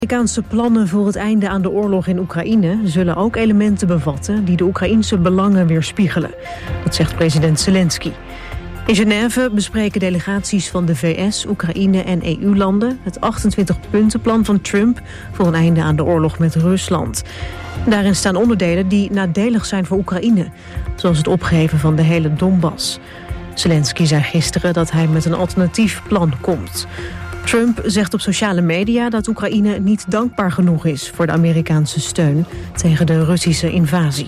Amerikaanse plannen voor het einde aan de oorlog in Oekraïne zullen ook elementen bevatten die de Oekraïense belangen weerspiegelen. Dat zegt president Zelensky. In Genève bespreken delegaties van de VS, Oekraïne en EU-landen het 28-puntenplan van Trump voor een einde aan de oorlog met Rusland. Daarin staan onderdelen die nadelig zijn voor Oekraïne, zoals het opgeven van de hele Donbass. Zelensky zei gisteren dat hij met een alternatief plan komt. Trump zegt op sociale media dat Oekraïne niet dankbaar genoeg is voor de Amerikaanse steun tegen de Russische invasie.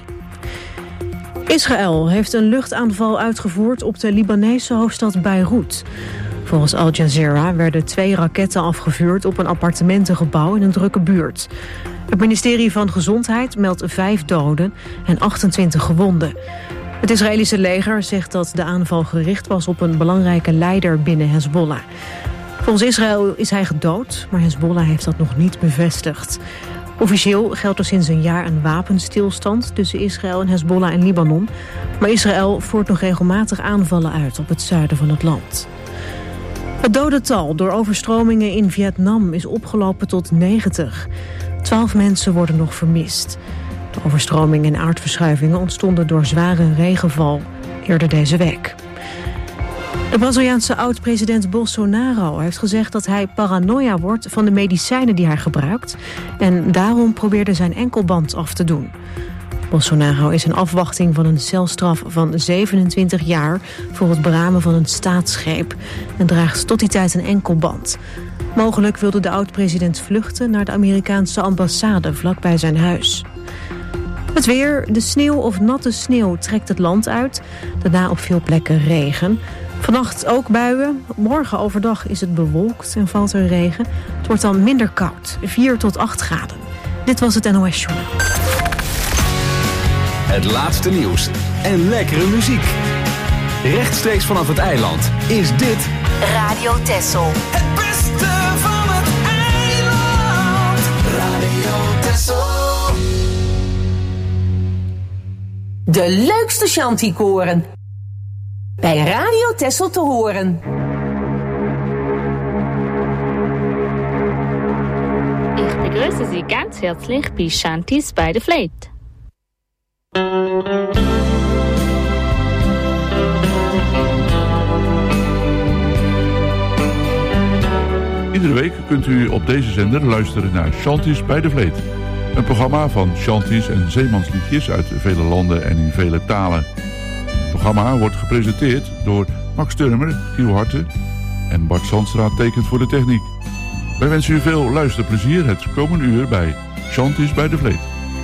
Israël heeft een luchtaanval uitgevoerd op de Libanese hoofdstad Beirut. Volgens Al Jazeera werden 2 raketten afgevuurd op een appartementengebouw in een drukke buurt. Het ministerie van Gezondheid meldt 5 doden en 28 gewonden. Het Israëlische leger zegt dat de aanval gericht was op een belangrijke leider binnen Hezbollah. Volgens Israël is hij gedood, maar Hezbollah heeft dat nog niet bevestigd. Officieel geldt er sinds een jaar een wapenstilstand tussen Israël en Hezbollah en Libanon. Maar Israël voert nog regelmatig aanvallen uit op het zuiden van het land. Het dodental door overstromingen in Vietnam is opgelopen tot 90. 12 mensen worden nog vermist. De overstromingen en aardverschuivingen ontstonden door zware regenval eerder deze week. De Braziliaanse oud-president Bolsonaro heeft gezegd dat hij paranoia wordt van de medicijnen die hij gebruikt en daarom probeerde zijn enkelband af te doen. Bolsonaro is in afwachting van een celstraf van 27 jaar voor het beramen van een staatsgreep en draagt tot die tijd een enkelband. Mogelijk wilde de oud-president vluchten naar de Amerikaanse ambassade vlakbij zijn huis. Het weer, de sneeuw of natte sneeuw trekt het land uit, daarna op veel plekken regen. Vannacht ook buien. Morgen overdag is het bewolkt en valt er regen. Het wordt dan minder koud, 4 tot 8 graden. Dit was het NOS Journal. Het laatste nieuws en lekkere muziek. Rechtstreeks vanaf het eiland is dit Radio Texel. Het beste van het eiland. Radio Texel. De leukste Shanty-koren. Bij Radio Texel te horen. Ich begrüße Sie ganz herzlich bei Shanties bei der Fleet. Iedere week kunt u op deze zender luisteren naar Shanties bij de Vleet. Een programma van shanties en zeemansliedjes uit vele landen en in vele talen. Het programma wordt gepresenteerd door Max Turmer, Giel Harten en Bart Zandstra tekent voor de techniek. Wij wensen u veel luisterplezier het komende uur bij Shanties bij de Vleet.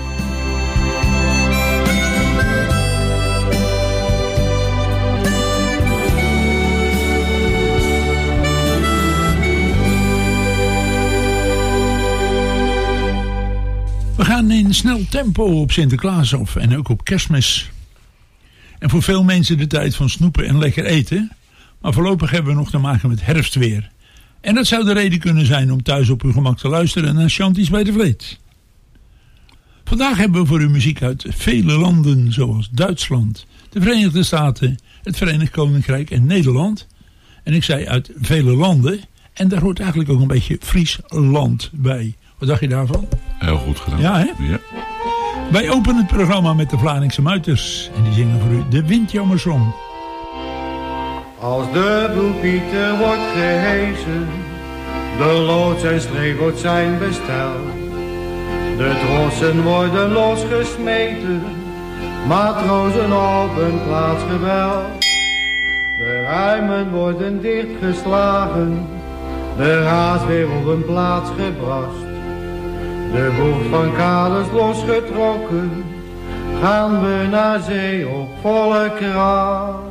We gaan in snel tempo op Sinterklaas af en ook op Kerstmis. En voor veel mensen de tijd van snoepen en lekker eten. Maar voorlopig hebben we nog te maken met herfstweer. En dat zou de reden kunnen zijn om thuis op uw gemak te luisteren naar Shanties bij de Vleet. Vandaag hebben we voor u muziek uit vele landen zoals Duitsland, de Verenigde Staten, het Verenigd Koninkrijk en Nederland. En ik zei uit vele landen en daar hoort eigenlijk ook een beetje Friesland bij. Wat dacht je daarvan? Heel goed gedaan. Ja, hè? Ja. Wij openen het programma met de Vlaardingse Muiters. En die zingen voor u de Windjammersong. Als de bloempieter wordt gehezen, de loods en streefboot zijn besteld. De trossen worden losgesmeten, matrozen op een plaats gebeld. De ruimen worden dichtgeslagen, de haas weer op een plaats gebracht. De boeg van kaders losgetrokken, gaan we naar zee op volle kracht.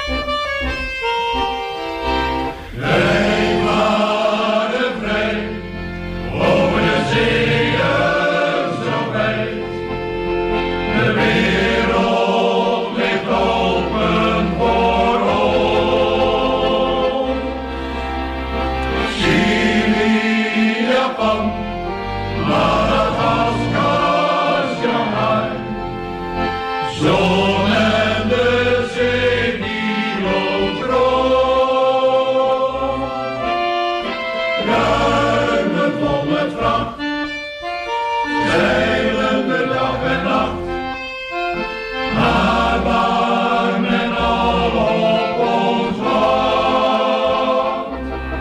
Vrij, vader, vrij, over de zeeën zo wijd. De wereld ligt open voor ons. Chili, Japan, Madagaskar, Shanghai. Zon en de zee zeilende dag en nacht, naar waar men al op ons wacht.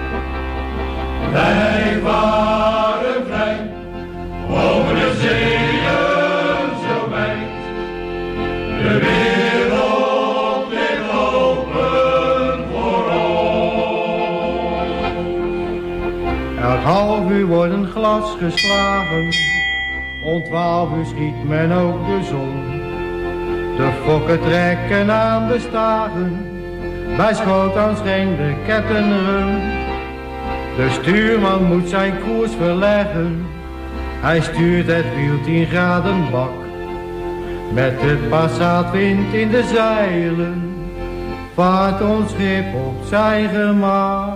Wij varen vrij over de zeeën zo wijd, de wereld ligt open voor ons. Elk half uur wordt een glas geslagen, om 12 uur schiet men ook de zon. De fokken trekken aan de stagen, bij Schoten schenkt de captain rum. De stuurman moet zijn koers verleggen, hij stuurt het wiel 10 graden bak. Met de passaatwind in de zeilen, vaart ons schip op zijn gemak.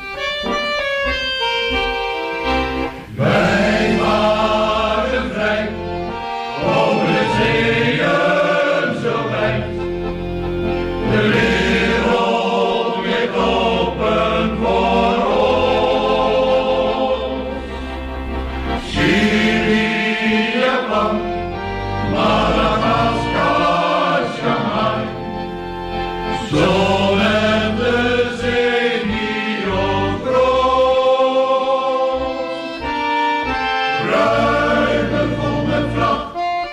Wij waren vrij over de zeeën zo wijd, de wereld ligt open voor ons. Chili, Japan, Madagaskar, Shanghai, zon en de zee die ons troost. Ruiken vol met vracht,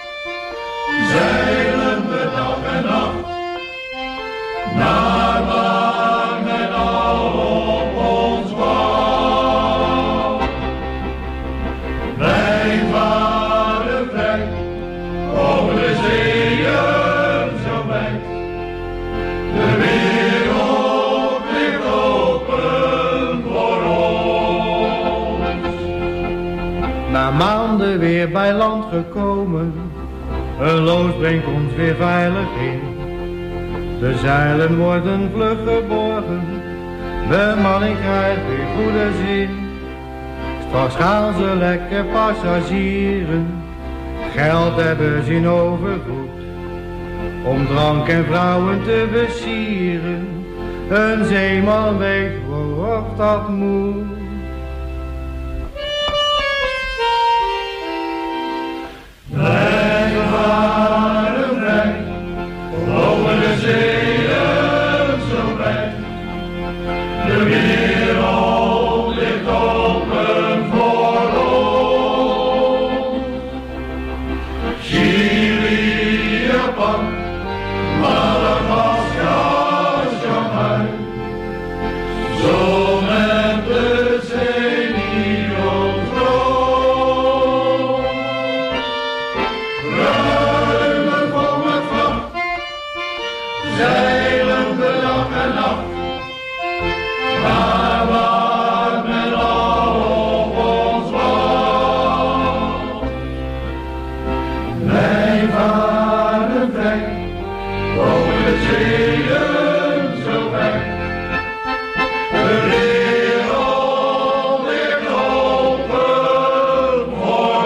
zeilen we dag en nacht, naar waar men al op ons wacht. Wij varen vrij over de zeeën zo wijd, de wereld ligt open voor ons. Na maanden weer bij land gekomen, een loods brengt ons weer veilig in. De zeilen worden vlug geborgen, de manning krijgt weer goede zin. Straks gaan ze lekker passagieren, geld hebben ze in overvloed, om drank en vrouwen te versieren. Een zeeman weet waarop dat moet. Wij varen vrij over de zeeën zo wijd, de wereld ligt open voor ons. Chili, Japan, Madagaskar, Shanghai, zon en de zee die ons troost. Ruimen vol met vracht, zeilen we dag en nacht, naar waar men al op ons wacht. Wij varen vrij over de zeeën zo wijd, de wereld ligt open voor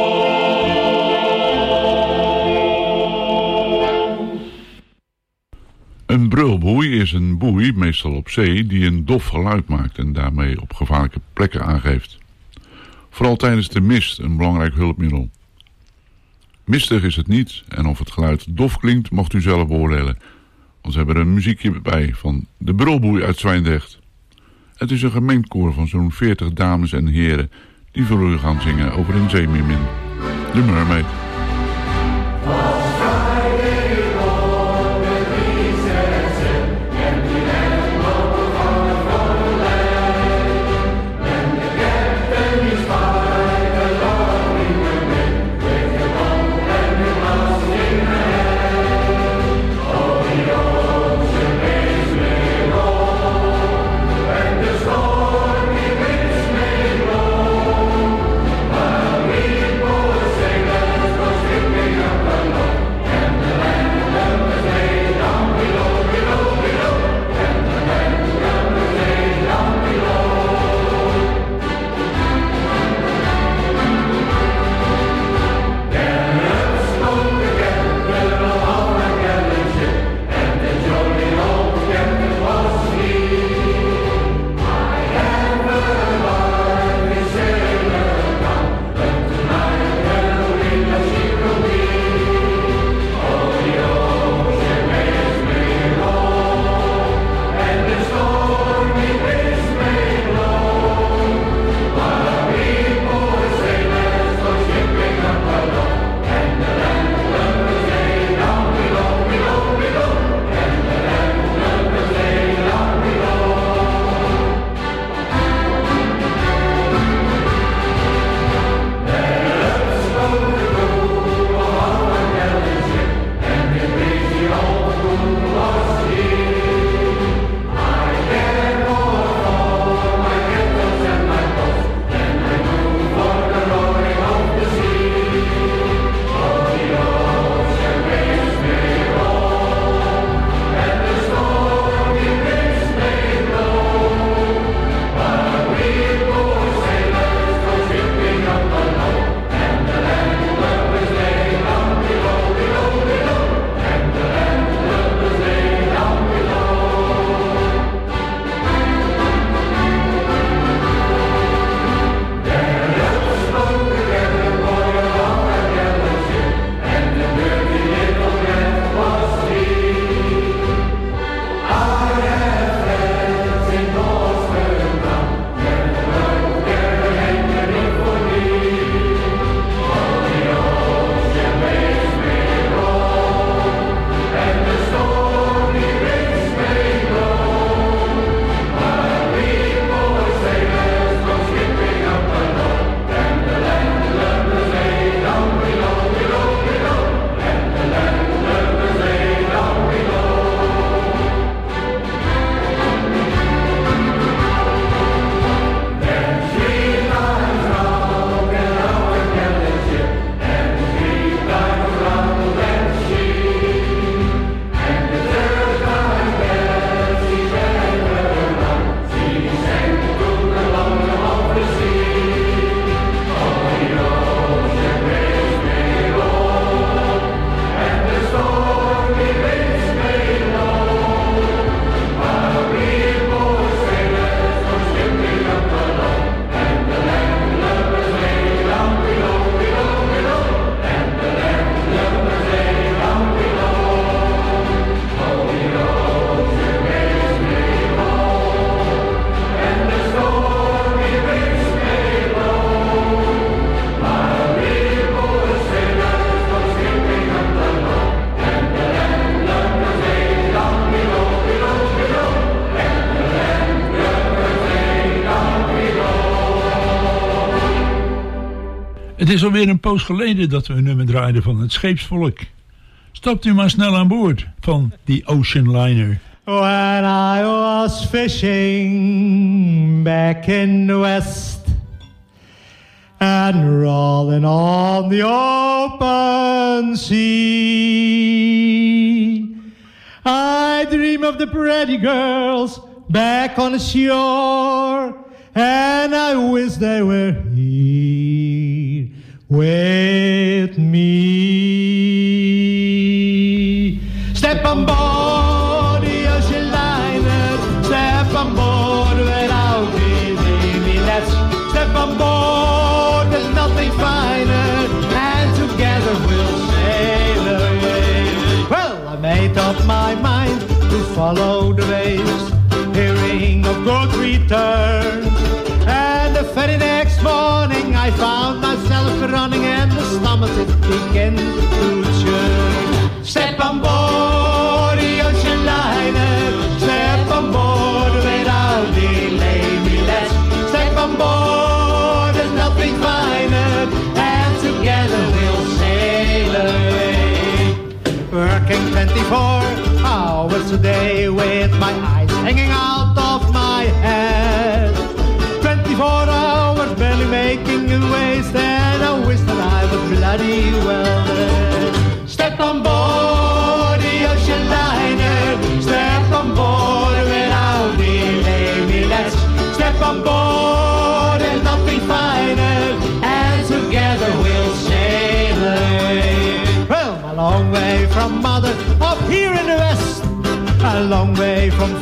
ons. Een brulboei is een boei, meestal op zee, die een dof geluid maakt en daarmee op gevaarlijke plekken aangeeft. Vooral tijdens de mist een belangrijk hulpmiddel. Mistig is het niet en of het geluid dof klinkt mocht u zelf beoordelen. Want ze hebben er een muziekje bij van de brulboei uit Zwijndrecht. Het is een gemengd koor van zo'n 40 dames en heren die voor u gaan zingen over een zeemeermin, de Mermaid. Sing Het is alweer een poos geleden dat we een nummer draaiden van het scheepsvolk. Stapt u maar snel aan boord van die Ocean Liner. When I was fishing back in the West and rolling on the open sea, I dream of the pretty girls back on the shore, and I wish they were here with me. Step on board the ocean liner, step on board without baby. Let's step on board, there's nothing finer, and together we'll sail away. Well, I made up my mind to follow the waves, hearing of good returns. And the very next morning I found myself running and the stomach it began to churn. Step on board the ocean liner, step on board without delay. Let's step on board, there's nothing finer, and together we'll sail away. Working 24 hours a day with my eyes hanging out of my head. 24 hours barely making a waste, and I wish that I was bloody well dead. Step on board the ocean liner, step on board without delay. Let's step on board, there's nothing finer, and together we'll sail away. Well, a long way from mother, up here in the west, a long way from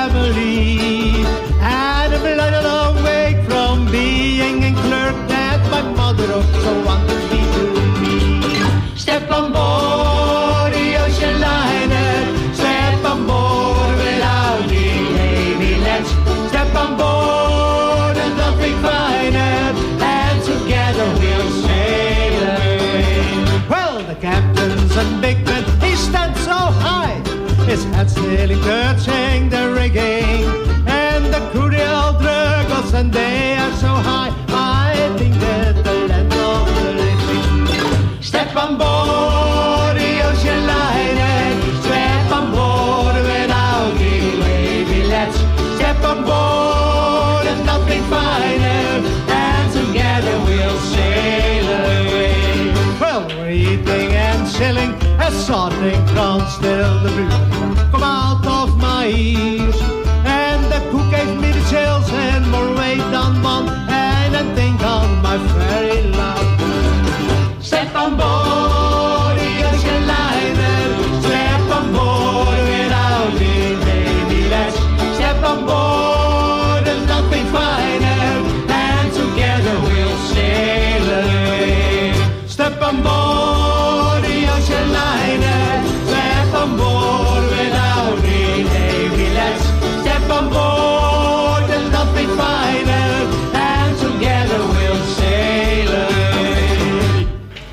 family, and a long way from being a clerk that my mother also wanted me to be. Step on board the ocean liner, step on board without delay. Let's step on board, there's nothing finer, and together we'll sail away. Well, the captains and big men, he stands so high, his head's nearly touching the rigging, and the crew they all drag us and they are so high, I think that the land of the living. Step on board the ocean liner, step on board without delay. Let's step on board, there's nothing finer, and together we'll sail away. Well, we're eating and chilling, as something can't still the blue come out of my ears, and the cook gave me the chills and more weight than one, and I think on my very love. Step on board the ocean liner, step on board without delay. Let's step on board, there's nothing finer, and together we'll sail away. Step on board the ocean liner, step on board without delay. Let's step on board, there's nothing finer, and together we'll sail away.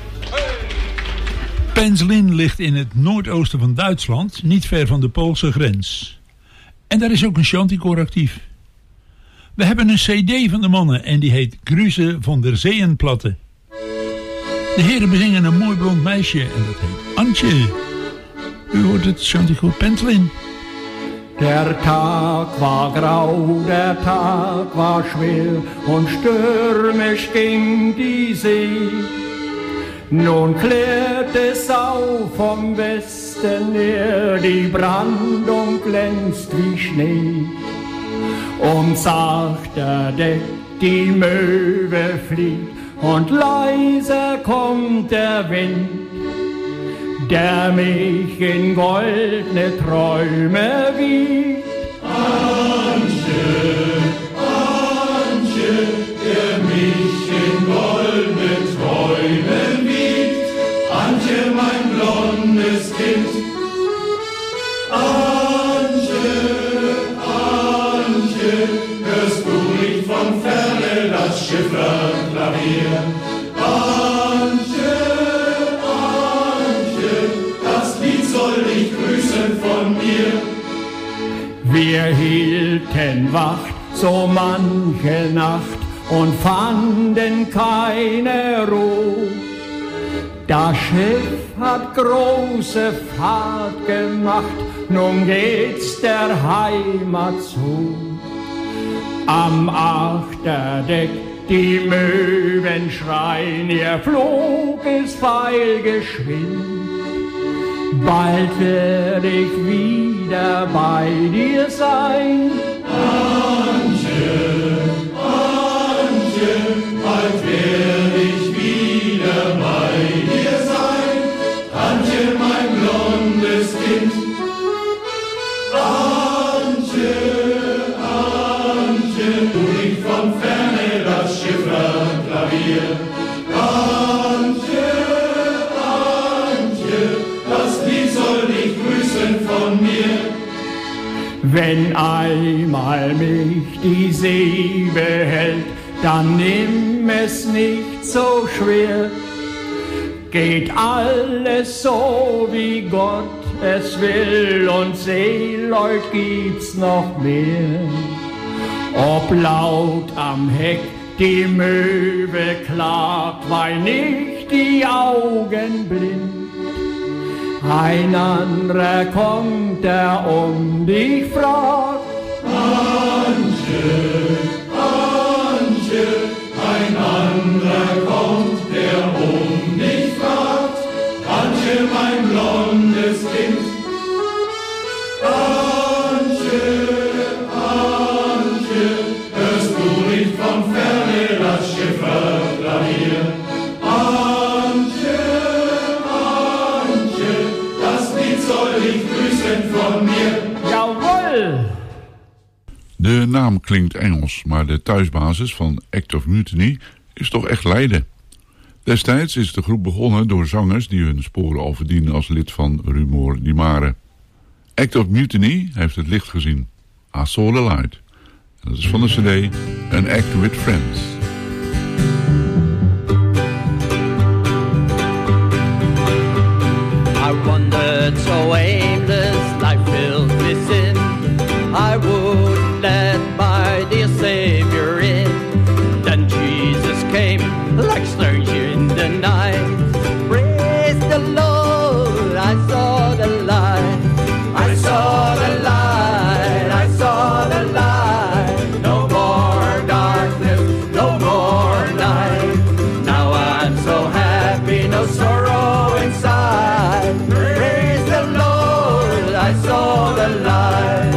Penzlin ligt in het noordoosten van Duitsland, niet ver van de Poolse grens. En daar is ook een chanticoor actief. We hebben een cd van de mannen en die heet Grüße von der Seenplatte. De heren bezingen een mooi blond meisje en dat heet Antje. U hoort het chanticoor Penzlin. Der Tag war grau, der Tag war schwer und stürmisch ging die See. Nun klärt es auf vom Westen her, die Brandung glänzt wie Schnee. Und sachter deckt die Möwe fliegt und leise kommt der Wind, der mich in goldene Träume wiegt. Antje, Antje, der mich in goldene Träume wiegt. Antje, mein blondes Kind. Antje, Antje, hörst du nicht von ferne das Schifflein klavieren? Antje, Antje, das Lied soll dich grüßen von mir. Wir hielten Wacht so manche Nacht und fanden keine Ruhe. Das Schiff hat große Fahrt gemacht, nun geht's der Heimat zu. Am Achterdeck die Möwen schreien, ihr Flug ist pfeilgeschwind. Bald werd ich wieder bei dir sein. Antje, Antje, bald werd ich wieder bei dir sein. Antje, mein blondes Kind. Antje, Antje, du liegt von ferne das Schifflerklavier. Antje, Antje, das Lied soll dich grüßen von mir. Wenn einmal mich die See behält, dann nimm es nicht so schwer. Geht alles so, wie Gott es will, und Seeleut gibt's noch mehr. Ob laut am Heck die Möwe klagt, weil nicht die Augen blind. Ein anderer kommt, der um dich fragt. Antje, Antje, ein anderer kommt, der um dich fragt. Antje, mein blondes Kind. Antje, Antje, hörst du nicht von ferne das Schifferklavier? Antje, Antje, das Lied soll dich grüßen von mir. Jawohl! De naam klinkt Engels, maar de thuisbasis van Act of Mutiny is toch echt Leiden. Destijds is de groep begonnen door zangers die hun sporen al verdienen als lid van Rumor di Mare. Act of Mutiny heeft het licht gezien. I Saw the Light. En dat is van de cd An Act with Friends. I wandered so aimless, life filled with sin. I would let my dear Savior in. Then Jesus came like stranger in the night. Praise the Lord, I saw the light. I saw the light, I saw the light. No more darkness, no more night. Now I'm so happy, no sorrow inside. Praise the Lord, I saw the light.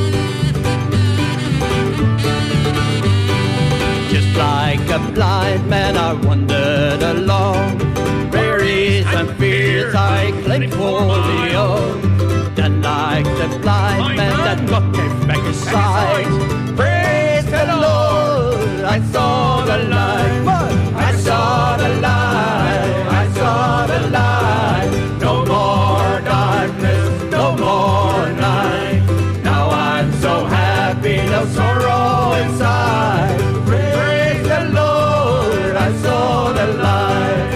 Just like a blind man, I wandered along. Worries and fears I claimed for the own. Then like the blind man, that God gave back his sight. Praise the Lord, I saw the light. I saw the light, I saw the light. No more darkness, no more night. Now I'm so happy, no sorrow inside. Praise the Lord, I saw the light.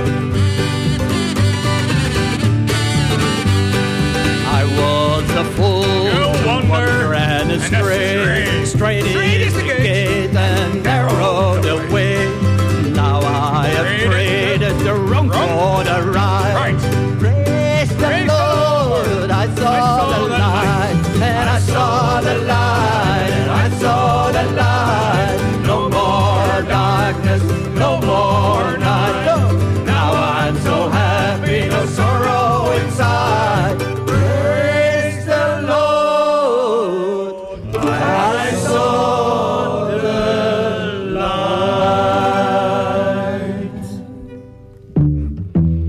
I was a fool, wander and astray. Straight is the gate and narrow the way. Now I have traded the wrong for the right. Praise the Lord, I saw the light, and I saw the light, and I saw the light. No more darkness, no more night. Now I'm so happy, no sorrow inside. Praise the Lord, I saw the light.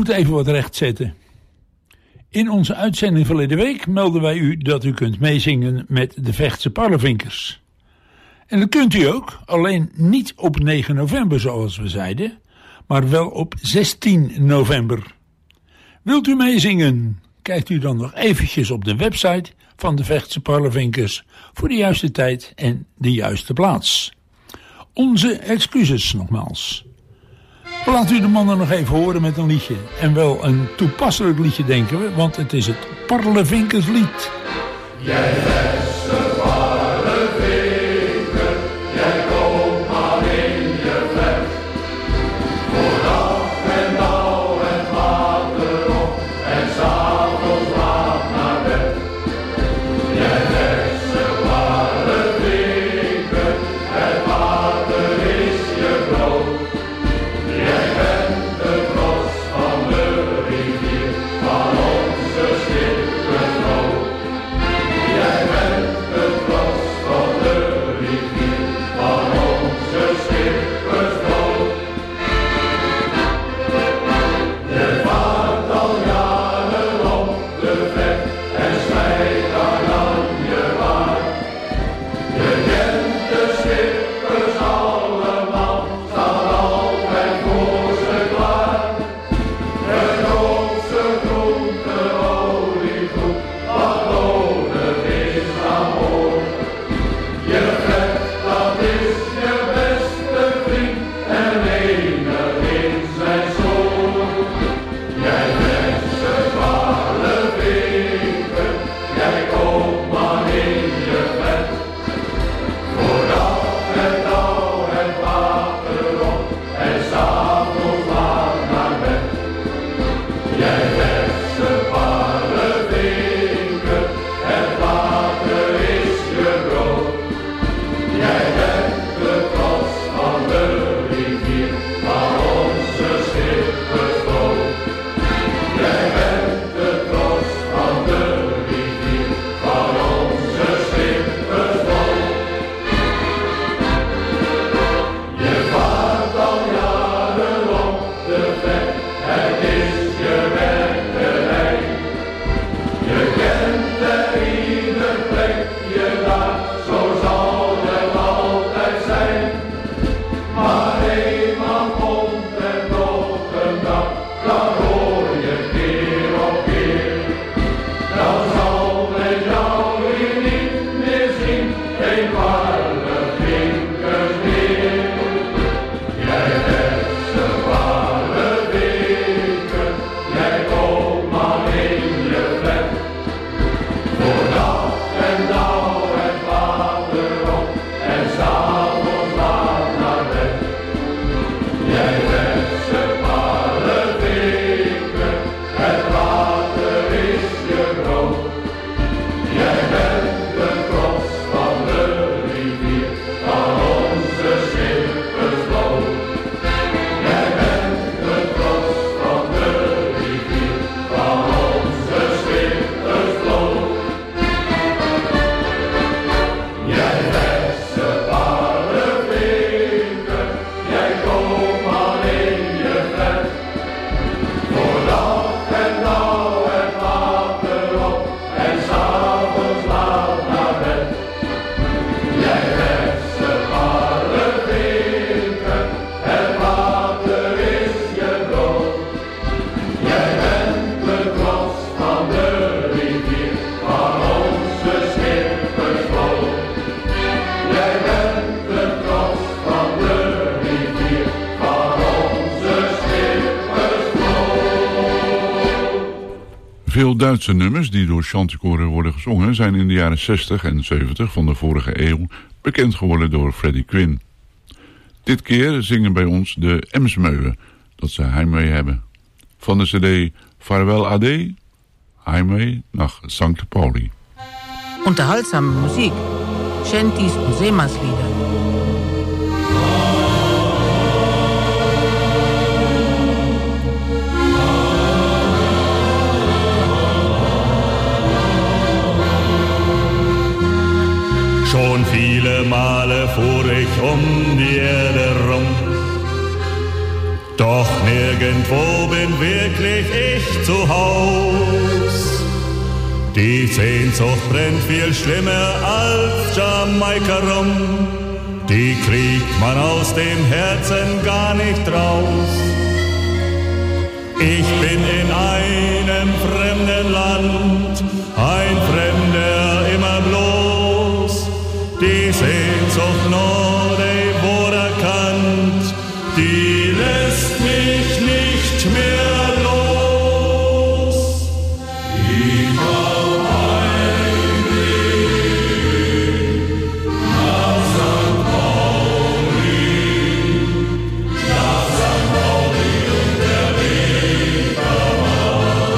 moet even wat rechtzetten. In onze uitzending verleden week melden wij u dat u kunt meezingen met de Vechtse Parlevinkers. En dat kunt u ook, alleen niet op 9 november zoals we zeiden, maar wel op 16 november. Wilt u meezingen? Kijkt u dan nog eventjes op de website van de Vechtse Parlevinkers voor de juiste tijd en de juiste plaats. Onze excuses nogmaals. We laten u de mannen nog even horen met een liedje. En wel een toepasselijk liedje denken we, want het is het Parlevinkerslied. Jij beste Parlevinker, jij komt maar in je vlek. Voor dag en dauw het water op en s'avonds laat naar bed. Jij beste Parlevinker, het water is je brood. Jij bent de trots van de rivier, van onze schippersboot. Jij bent de trots van de rivier, van onze schippersboot. Je vaart al jaren op de Vecht en schrijft daar aan je waard. Je kent de schippers allemaal, staat altijd voor ze klaar. De grootste groente, oliegroep, wat nodig is aan boord. Je Vecht, dat is je beste vriend en enig in zijn soort. Jij beste Parlevinker, jij komt maar in je bed. Voor dag en dauw het water op en s'avonds laat naar bed. Jij beste Parlevinker, het water is je brood. Jij bent de trots van de rivier, van onze schippersboot. Jij bent de trots van de rivier, van onze schippersboot. Je vaart al jaren op de Vecht, het is je werkerij. Je kent er ieder plekje daar, zo zal het altijd zijn. Maar eenmaal komt er nog een dag, dan hoor je keer op keer. Dan zal men jou hier niet meer zien, geen Parlevinkers meer. Jij beste Parlevinker, jij komt maar in je bed. Voor dag en dauw het water op en s'avonds laat naar bed. Jij beste Parlevinker, het water is je brood. Jij bent de trots van de rivier, van onze schippersboot. Jij bent de trots van de rivier, van onze schippersboot. Jij beste Parlevinker, jij komt maar in je bed. Voor dag en dauw het water op en s'avonds laat naar bed. Jij beste Parlevinker, het water is je brood. Jij bent de trots van de rivier, van onze schippersboot. Jij bent de trots van de rivier, van onze schippersboot. Veel Duitse nummers die door chanticoren worden gezongen zijn in de jaren 60 en 70 van de vorige eeuw bekend geworden door Freddie Quinn. Dit keer zingen bij ons de Emsmeuwen dat ze heimwee hebben. Van de cd Vaarwel Ade, Heimwee nach St. Pauli. Unterhaltsame Musik, Shanties und Seemannslieder. Schon viele Male fuhr ich die Erde rum Doch nirgendwo bin wirklich ich zu Haus. Die Sehnsucht brennt viel schlimmer als Jamaika rum. Die kriegt man aus dem Herzen gar nicht raus. Ich bin in einem fremden Land, ein Fremder immer bloß. Die Sehnsucht nur, die wurde erkannt, die lässt mich nicht mehr los. Ich war Heimweg nach St. Pauli, und der Weg war.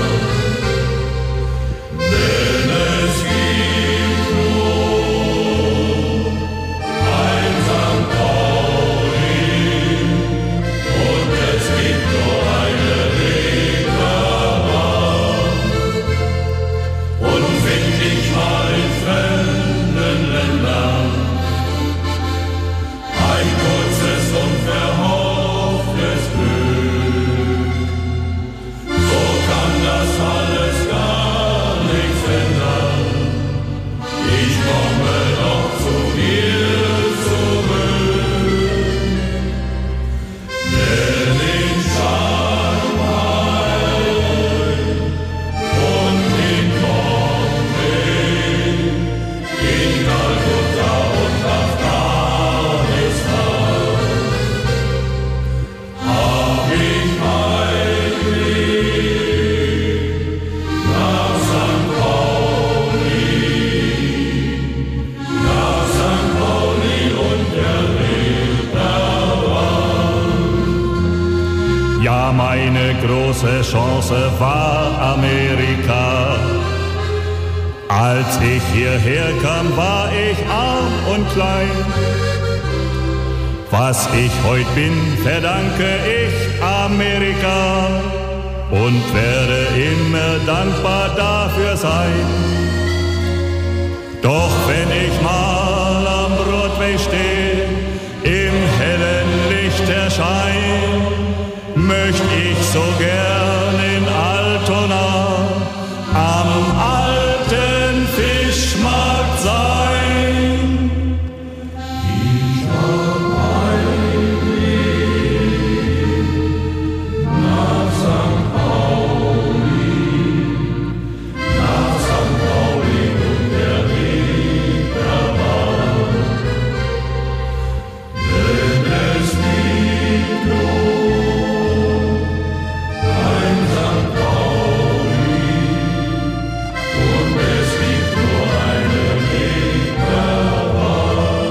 Denn es gibt nur ein St. Pauli und es gibt nur eine Reeperbahn. Und find ich mal in fremden Ländern ein kurzes und verhofftes Glück, so kann das alles gar nichts ändern. Ich komme doch zu dir zurück, denn in Shanghai und in Bombay, in Kalkutta und Afghanistan hab ich Heimweg nach St. Pauli und der Reeperbahn. Ja, meine große Chance war Amerika. Als ich hierher kam, war ich arm und klein. Was ich heute bin, verdanke ich Amerika und werde immer dankbar dafür sein. Doch wenn ich mal am Broadway stehe, im hellen Licht erschein, möcht ich so gern in Altona am alten Fischmarkt sein. Ich hab Heimweg nach St. Pauli und der Reeperbahn. Denn es gibt nur ein St. Pauli und es gibt nur eine Reeperbahn.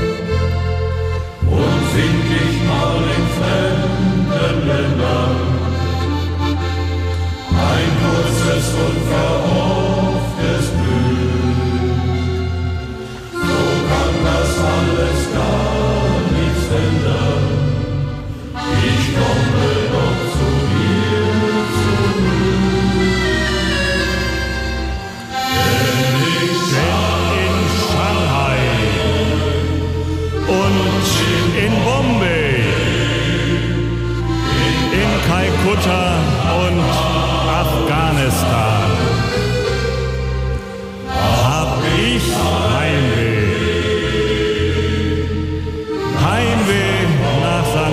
Und find ich mal in fremden Ländern ein kurzes und verhofftes Glück, so kann das alles gar nichts ändern. Ich komme doch zu dir zurück. Denn in Shanghai und in Bombay, in Kalkutta und Afghanistan hab ich Heimweh nach St.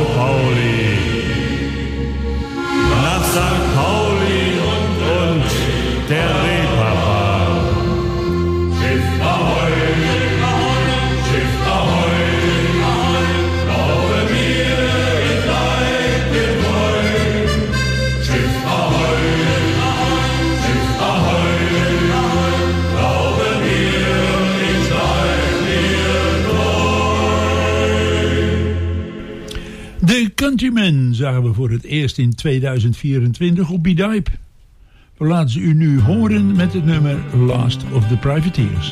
Pauli und der Reeperbahn. Schiff Ahoi, Schiff Ahoi, glaube mir, ich bleib dir treu. Schiff Ahoi, Schiff Ahoi, glaube mir, ich bleib dir treu. De Countrymen zagen we voor het eerst in 2024 op Bidipe. We laten ze u nu horen met het nummer Last of the Privateers.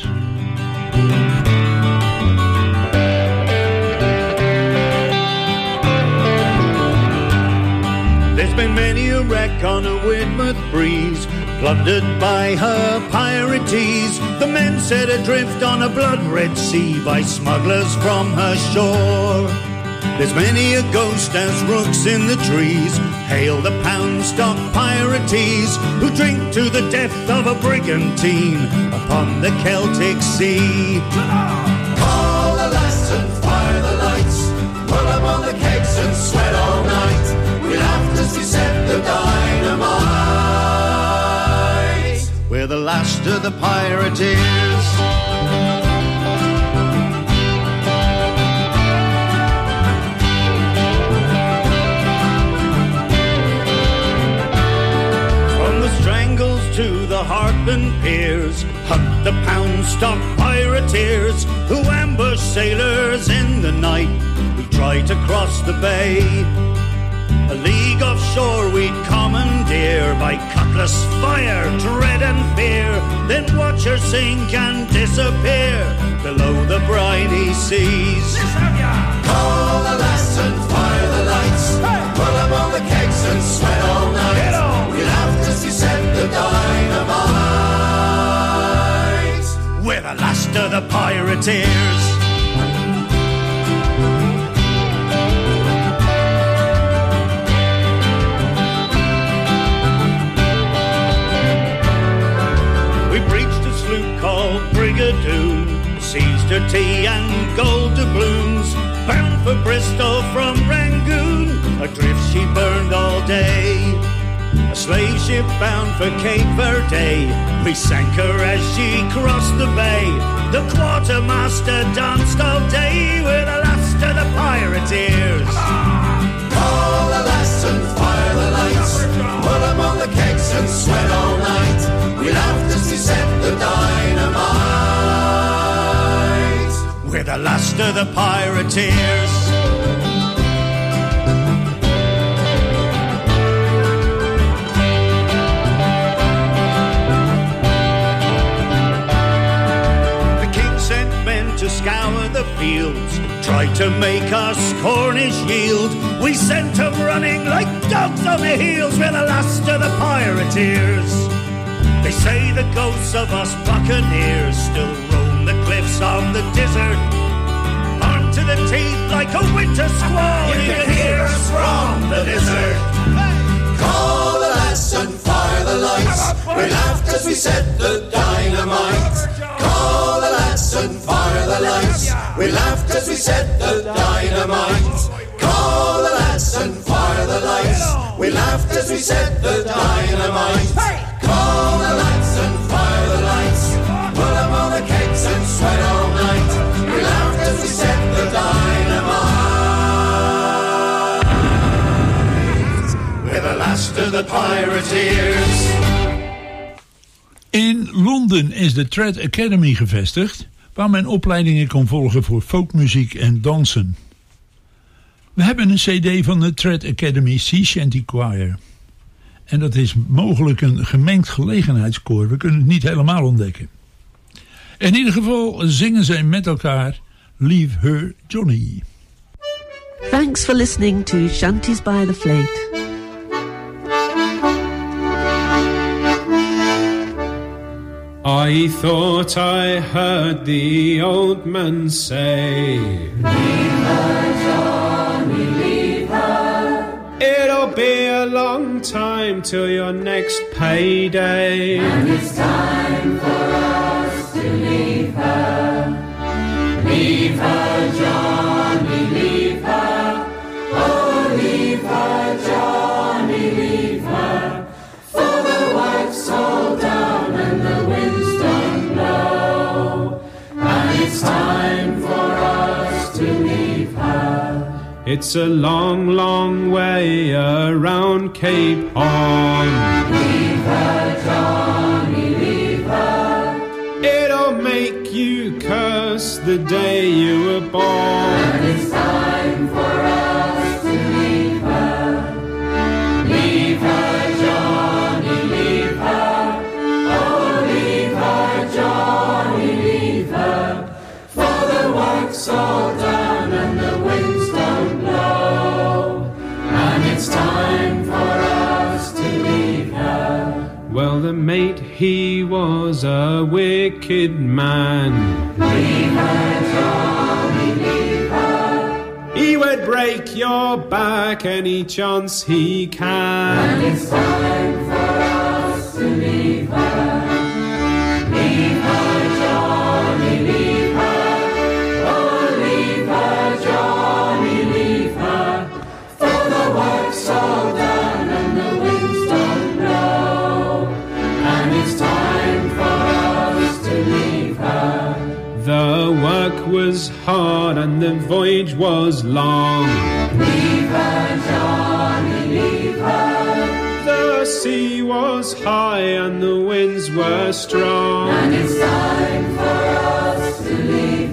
There's been many a wreck on a Weymouth breeze, plundered by her pirates. The men set adrift on a blood-red sea by smugglers from her shore. There's many a ghost as rooks in the trees. Hail the pound stock pirates who drink to the death of a brigantine upon the Celtic Sea. Call the lass and fire the lights, put them on the kegs and sweat all night. We'll have to set the dynamite. We're the last of the pirateers. To the Harpen Piers, hunt the pound stock pirateers who ambush sailors in the night who try to cross the bay. A league offshore we'd commandeer by cutlass fire, dread and fear, then watch her sink and disappear below the briny seas. Call the lass and fire the lights, put them on the kegs and sweat all night. We'll have to set the dynamite. We're the last of the pirateers. We breached a sloop called Brigadoon, seized her tea and gold doubloons, bound for Bristol from Rangoon, adrift she burned all day. A slave ship bound for Cape Verde, we sank her as she crossed the bay. The quartermaster danced all day with the last of the pirateers. Call the lass and fire the lights, put them on the kegs and sweat all night. We'll have to set the dynamite. We're the last of the pirateers. To scour the fields, tried to make us Cornish yield. We sent them running like dogs on their heels. We're the last of the pirateers. They say the ghosts of us buccaneers still roam the cliffs of the desert, armed to the teeth like a winter squall. You can hear us from the desert. Call the lass and fire the lights, we'll have to set the dynamite. Call the lass and fire the lights, we'll have to set the dynamite. Call the lass and fire the lights, we'll have to set the dynamite. Call the lads and fire the lights, put them on the kegs and sweat all night. We'll have to set the dynamite. We're the last of the pirateers. In Londen is de Thread Academy gevestigd, waar men opleidingen kan volgen voor folkmuziek en dansen. We hebben een cd van de Thread Academy Sea Shanty Choir. En dat is mogelijk een gemengd gelegenheidskoor. We kunnen het niet helemaal ontdekken. In ieder geval zingen zij met elkaar Leave Her Johnny. Thanks for listening to Shanties by the Fleet. I thought I heard the old man say, leave her, Johnny, leave her. It'll be a long time till your next payday, and it's time for us to leave her. Leave her, Johnny, leave her. Oh, leave her, Johnny, leave her. For the work's all done and the winds don't blow, and it's time for us to leave her. It's a long, long way around Cape Horn. Leave her, Johnny, leave her. It'll make you curse the day you were born, and it's time for us to leave her. Leave her, Johnny, leave her. Oh, leave her, Johnny, leave her. For the work's all done and the winds don't blow, and it's time for us to leave her. Well, the mate, he was a wicked man. Leave her, Johnny, leave her. He went I'd break your back any chance he can. And it's time for us to leave her. Leave her, Johnny, leave her. Oh, leave her, Johnny, leave her. For the work's all done and the winds don't blow. And it's time for us to leave her. The work was hard and the voyage was long. Leave her, Johnny, leave her. The sea was high and the winds were strong. And it's time for us to leave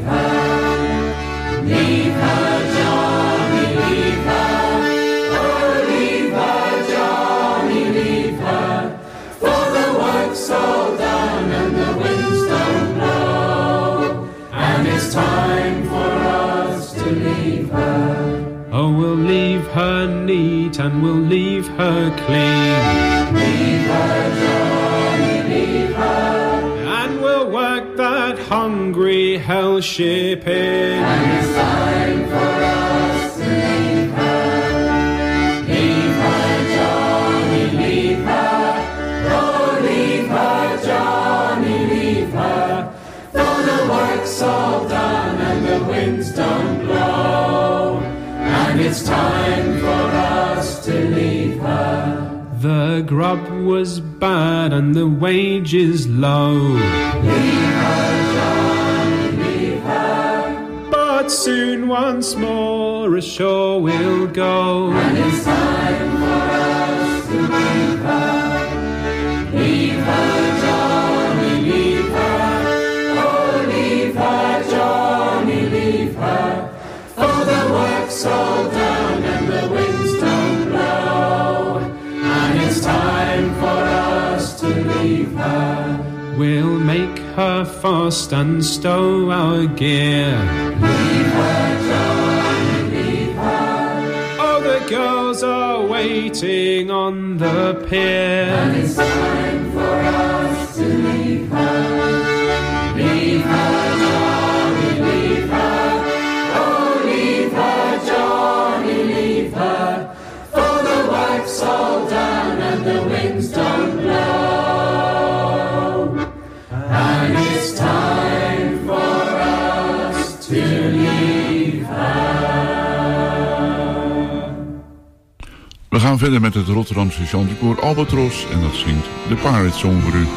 her. Leave her, Johnny, leave her. Oh, leave her, Johnny, leave her. For the work's all done and the winds don't blow. And it's time for us to leave her. Oh, we'll leave her neat and we'll leave her clean. Leave her, Johnny, leave her. And we'll work that hungry hell ship in. And it's time for us to leave her. Leave her, Johnny, leave her. Oh, leave her, Johnny, leave her. For the work's all done and the winds don't blow. And it's time for us to leave her. The grub was bad and the wages low. Leave her, Johnny, leave her. But soon once more ashore we'll go. And it's time for us to leave her. Leave her, Johnny, leave her. Oh, leave her, Johnny, leave her. For the work's all done and the winds don't blow. And it's time for us to leave her. We'll make her fast and stow our gear. Leave her, Johnny, leave her. Oh, the girls are waiting on the pier. And it's time for us to leave her. Leave her, Johnny, leave her. Oh, leave her, Johnny, leave her. For the work's all done and the winds don't blow. And it's time for us to leave her. We gaan verder met het Rotterdamse chanticoor Albatros en dat zingt de Pirate Song voor u.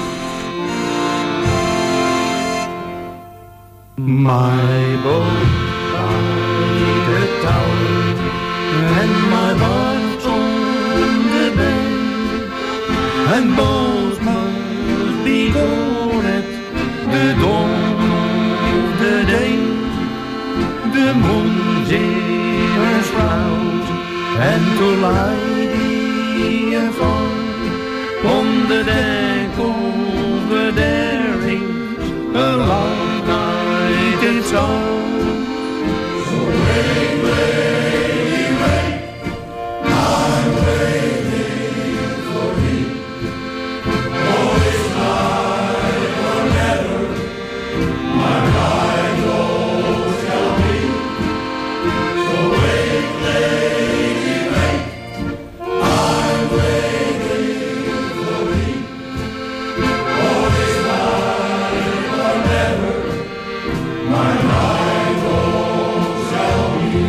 My boat by the tower and my barge on the bay, and both must be gone at the dawn of the day. The moon is round and to light the afar on the deck of the Daring, a long night it's on. So wait, wait, wait, I'm waiting for thee. Oh, this night or never, my right Lord shall be. So wait, lady, wait, I'm waiting for thee. Oh, this night or never, my right Lord shall be.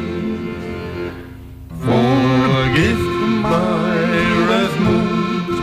Forgive my rough mood,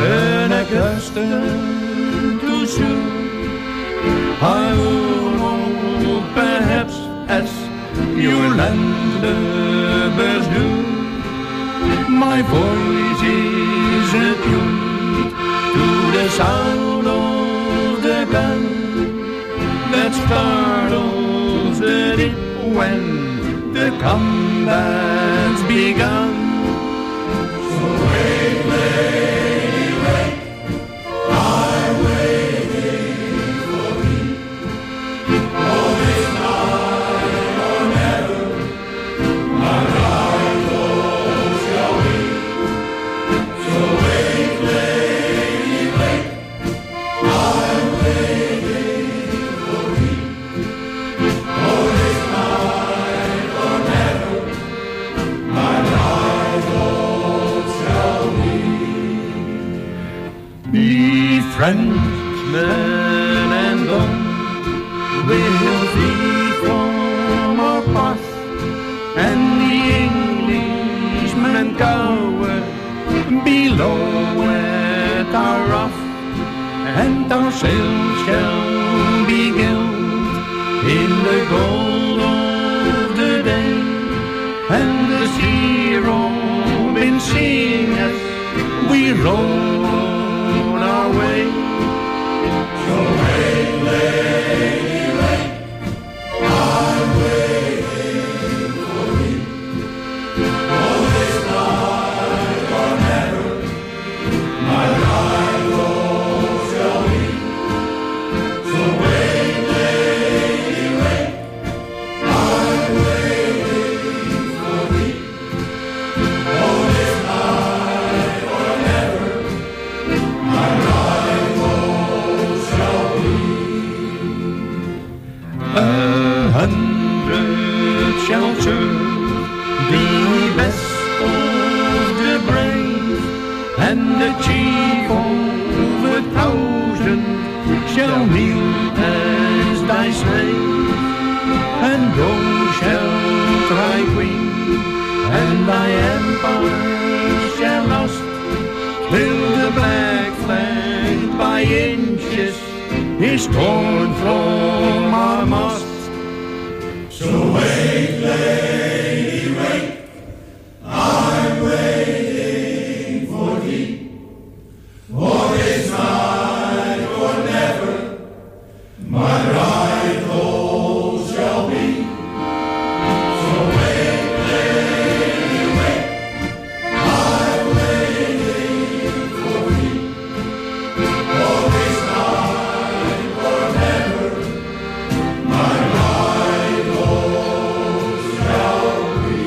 unaccustomed to soon. I will know perhaps as your landlubbers do. My voice is attuned to the sound of the gun that startles the deep when the combat's begun. So wait, lady, wait, I'm waiting for thee. Oh, this night or never, my right Lord shall be. So wait, lady, wait, I'm waiting for thee. Oh, this night or never. Frenchmen and gone will flee from our path, and the Englishmen cower below at our wrath, and our sails shall be gilt in the gold of the day, and the sea robin sing as we roll on our way. So wait, lady, wait, I'm waiting for thee. For this night or never, my rival shall be. So wait, lady, wait, I'm waiting for thee. For this night or never, my rival shall be. 100 shall serve the best of the brave, and the chief of 1,000 shall kneel as thy slave, and thou shalt thy queen, and thy empire shall last, till the black flag by inches is torn from our mast. So wait, lady, wait, I'm waiting for thee. For this night or never, my rival shall be. So wait, lady, wait, I'm waiting for thee. For this night or never, my rival shall be.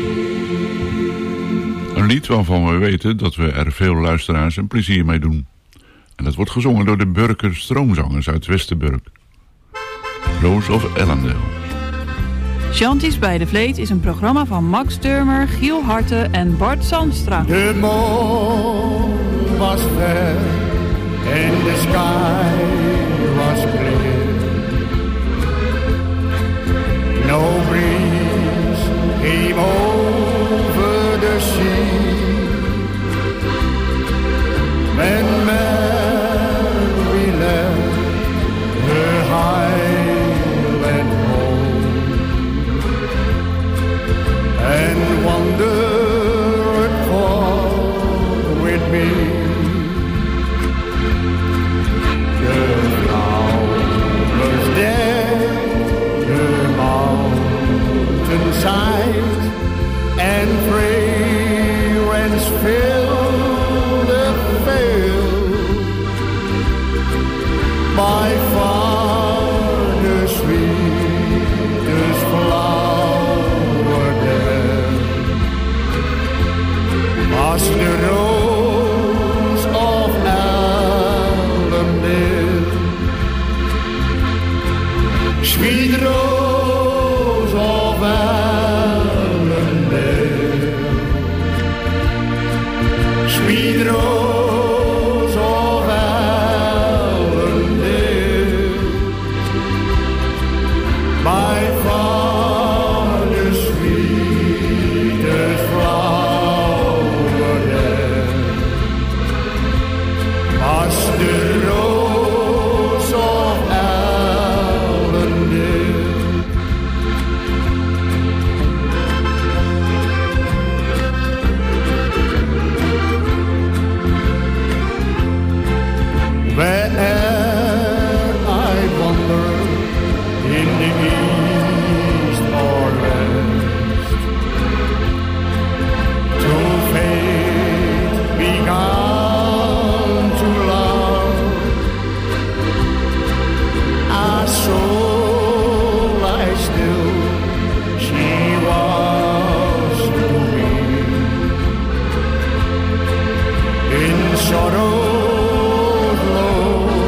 Een lied waarvan we weten dat we er veel luisteraars een plezier mee doen. En dat wordt gezongen door de Burker Stroomzangers uit Westerburg. Rose of Ellendale. Chanties bij de Vleet is een programma van Max Turmer, Giel Harte en Bart Zandstra. The moon was fair and the sky was clear. No breeze came over the sea. When Mary left her highland home and wandered far with me, the flowers there, the mountainside, and fragrance filled the field. By far the sweetest flower there was the rose of Ellendale. Sweet rose of Ellendale, sweet rose of Ellendale, by far the sweetest flower there was the rose of Ellendale. Where'er I wander in the east or west, to fate began to love, I saw lie still, she was to me. In sorrow low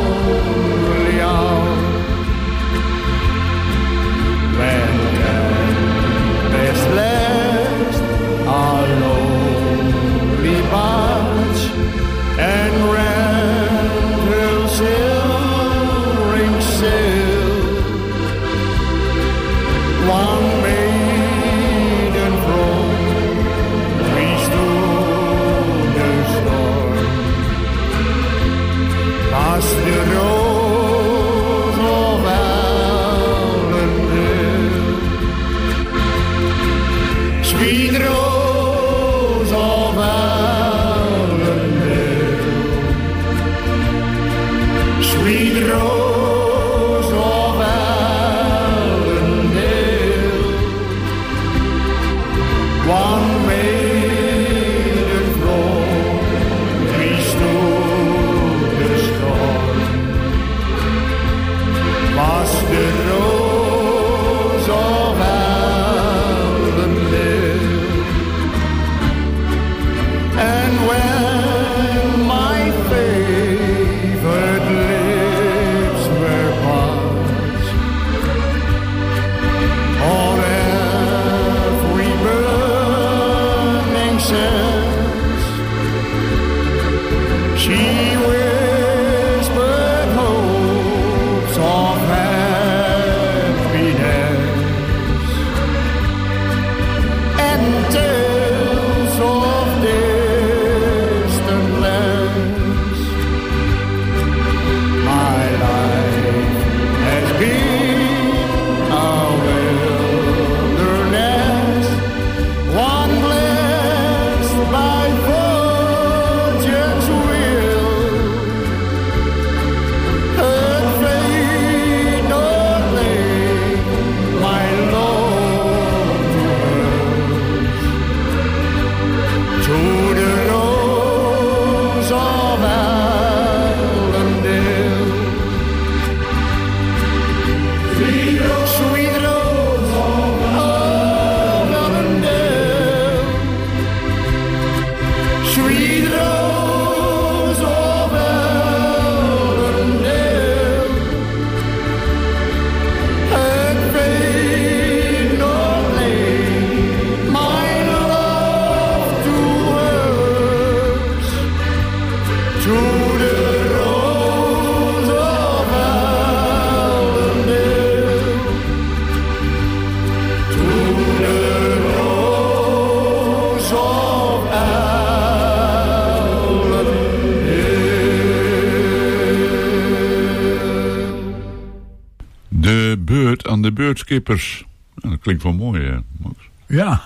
and the Birdskippers. Nou, dat klinkt wel mooi, Max. Ja.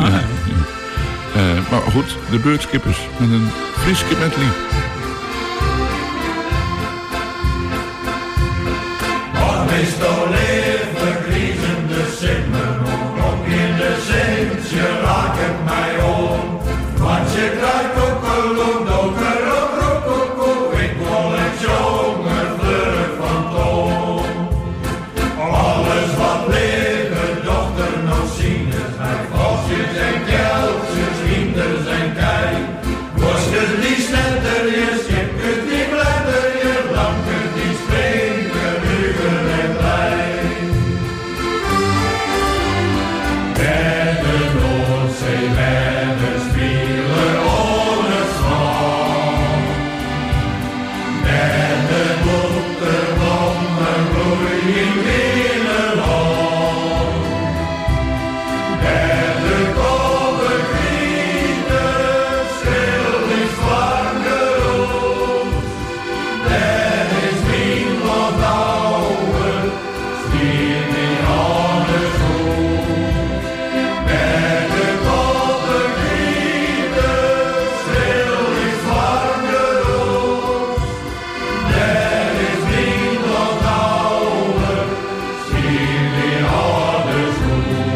Maar goed, de Birdskippers met een Friese medley. Maar meestal leven griezen de simmen, ook in de zin, je raakt het mij om. Want je krijgt ook een loop, ook een roep, ik wil het jongen vlug van toon. Alles wat leven, dochter nog zien, zijn valsjes en keltjes, kinders en kei. Was het niet sneller, je schip kunt niet bladder, je lam kunt niet springen, rugen en blij. Bij de Noordzee, bij de spieler, ohne zwaan. Bij de boterbommen bloeien binnenland. Bij de koperkrieten stil is warm gerold. Dat is mijn wat oude, stier die aan de schoen. Bij de koperkrieten stil is warm gerold. Dat is mijn wat oude, stier die aan de schoen.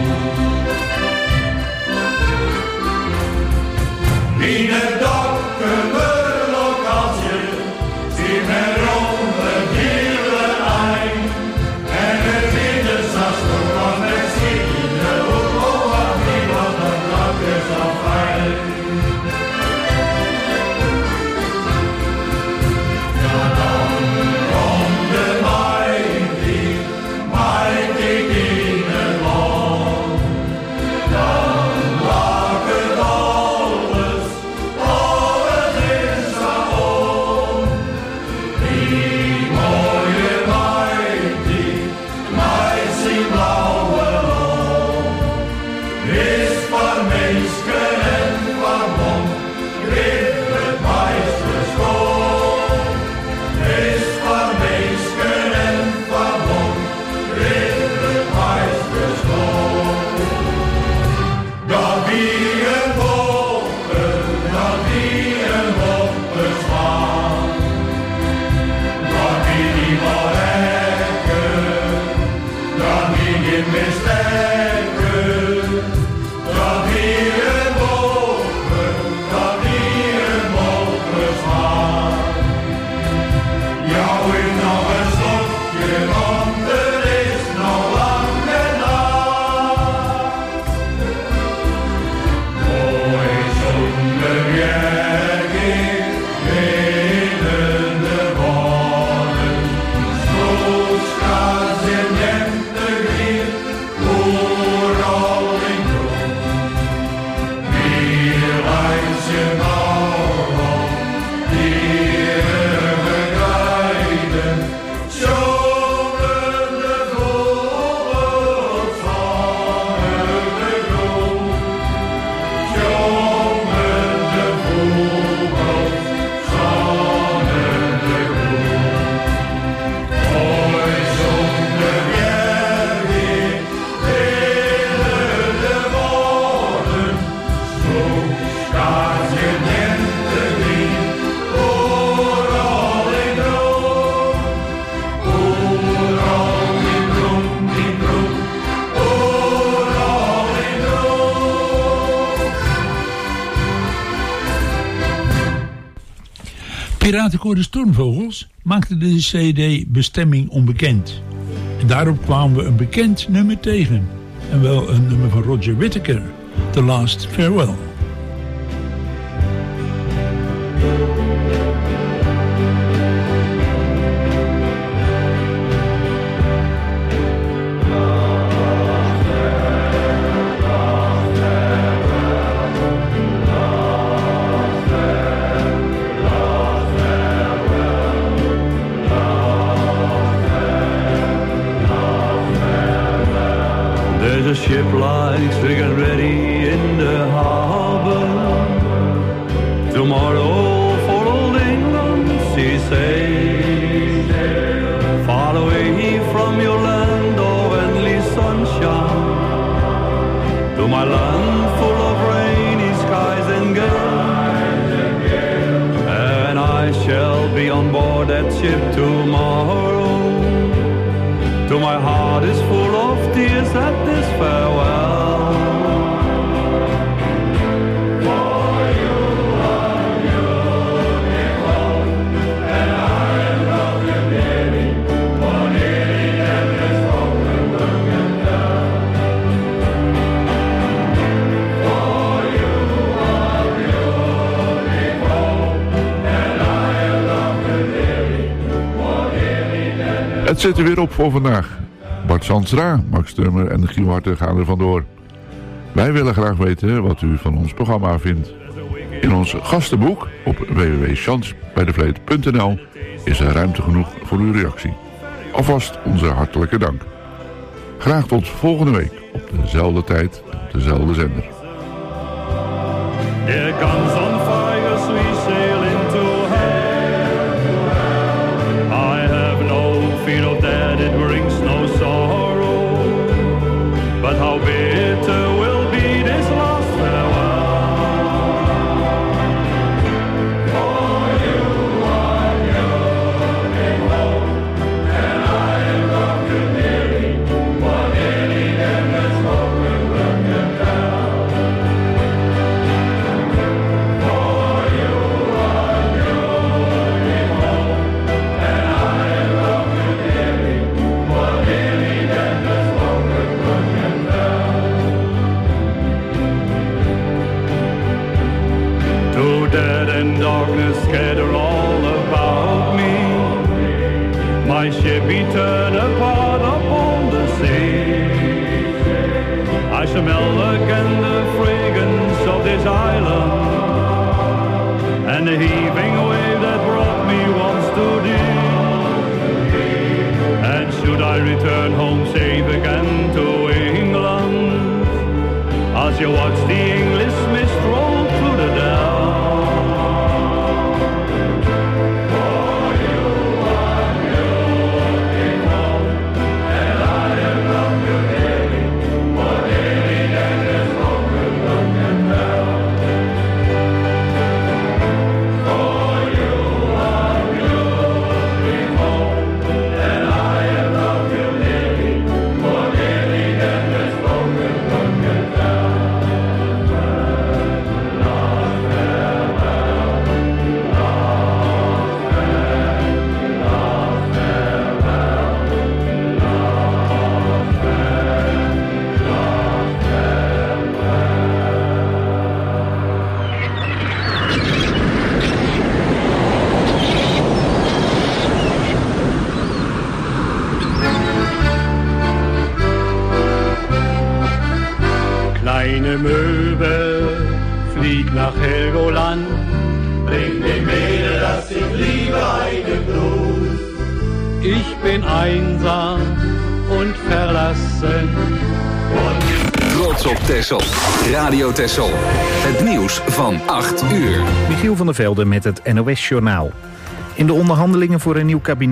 In het dokkenlokaltje zit men rond het hele eind. En het wintersas van het zitten, oh wat niet, wat dat dak is al fijn. Ja, dan komt de meid in het land. Dan lag het alles, alles is om. Die mooie meid zijn blauwe loon. Is van meisken en van mond, grip het meisje schoon. Is van meisken en van mond, grip het meisje schoon. Dat wie een woppersman. Dat wie niet maar lekker, dat wie niet meer sterker. Dat wie een woppersman. Jou is nog een slokje, want er is nog lang nacht. Mooi zonder werking binnen de woorden. Soos gaat ze jente weer, overal in groen. Wie lijkt je nou op, die begrijpen. Jongen de vogels vangen de groen. Jongen de vogels vangen de groen. Mooi zonder werking binnen de woorden. Zo gaat je lente weer, overal in groen. Overal in groen, overal in groen. Piratenkoor de Stormvogels maakte de CD Bestemming Onbekend. En daarop kwamen we een bekend nummer tegen. En wel een nummer van Roger Whittaker, The Last Farewell. There's a ship lies big and ready in the harbor. Tomorrow for old England she sails. Far away from your land, oh, and to my land full of rainy skies and gale. And I shall be on board that ship tomorrow. Till my heart is full of tears at this farewell. Het zit er weer op voor vandaag. Bart Sandstra, Max Turmer en Giel Harte gaan er vandoor. Wij willen graag weten wat u van ons programma vindt. In ons gastenboek op www.chantsbijdevleet.nl is er ruimte genoeg voor uw reactie. Alvast onze hartelijke dank. Graag tot volgende week op dezelfde tijd en op dezelfde zender. Here comes on fire as we sail into hell. I have no fear of that, it brings no sorrow. But how bitter will be this last farewell. For you are going home, and I am gone to nearly, more nearly than the spoken word can tell. For you are going home, and I am gone to nearly, more nearly than the spoken word can tell. To death and darkness scatter all about me. My ship be turned apart upon the sea. I smell again the fragrance of this island, and the heaving wave that brought me once too deep. And should I return home safe again to England, as you watch the English mist roll through the down. For you are going home, and I am gone to nearly, more nearly than the spoken word can tell. For you are going home, and I am gone to nearly, more nearly than the spoken word can tell. Kleine Möwe, flieg nach Helgoland. Bring dem Mädel, das ich liebe, einen Gruß. Ich bin einsam und verlassen. Trots op Texel. Radio Texel. Het nieuws van 8 uur. Michiel van der Velde met het NOS-journaal. In de onderhandelingen voor een nieuw kabinet